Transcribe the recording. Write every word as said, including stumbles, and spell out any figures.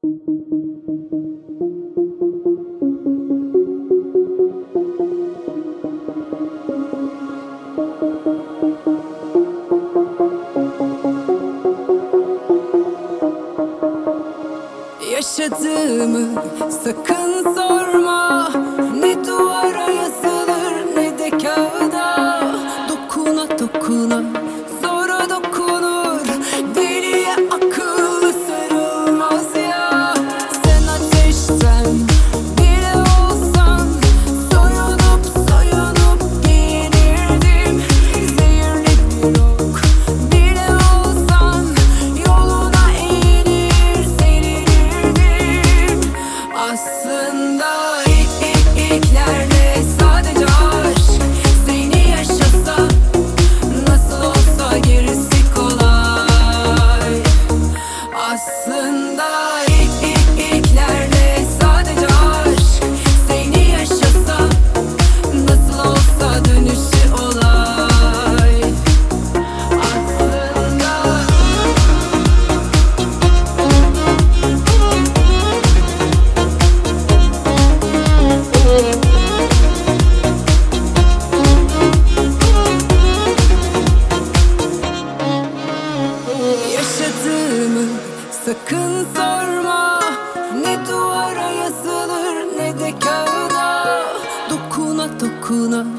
Yaşadığımı sakın sorma. Ne duvara yazılır ne de kağıda. Dokuna dokuna sonra dokunur. Deliye akıllı sarılmaz ya. Sen ateşten bile olsan soyunup soyunup giyinirdim. Zehirli bir ok bile olsan yoluna eğilir serilirdim. Aslında ilk ilk ilklerde sadece aşk seni yaşasa nasıl olsa gerisi kolay. Aslında ilk ilk ilklerde sadece aşk seni yaşasa nasıl olsa dönüşü olay. Aslında yaşadığımı sakın sorma. Ne duvara yazılır ne de kağıda. Dokuna dokuna